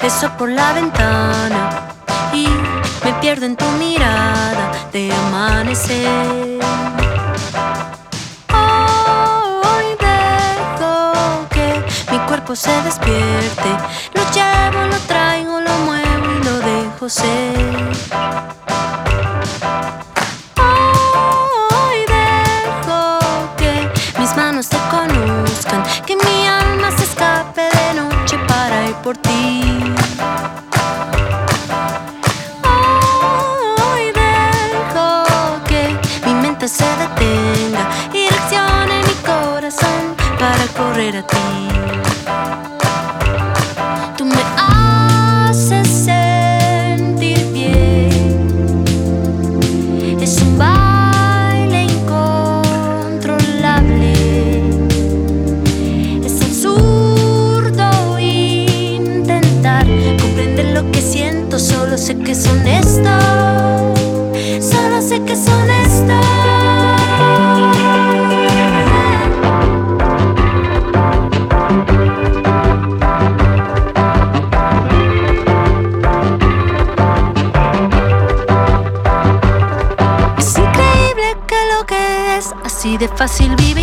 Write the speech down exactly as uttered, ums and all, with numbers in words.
Eso por la ventana y me pierdo en tu mirada de amanecer. Hoy dejo que mi cuerpo se despierte. Lo llevo, lo traigo, lo muevo y lo dejo ser. Hoy dejo que mis manos te conozcan, que mi alma se escape de noche para ir por ti. Hoy dejo que mi mente se detenga y reaccione mi corazón para correr a ti. Tú me haces sentir bien. Es un baile incontrolable. Es absurdo intentar comprender lo que siento. Solo sé que es honesto. Solo sé que es honesto. Es increíble que lo que es así de fácil vivir.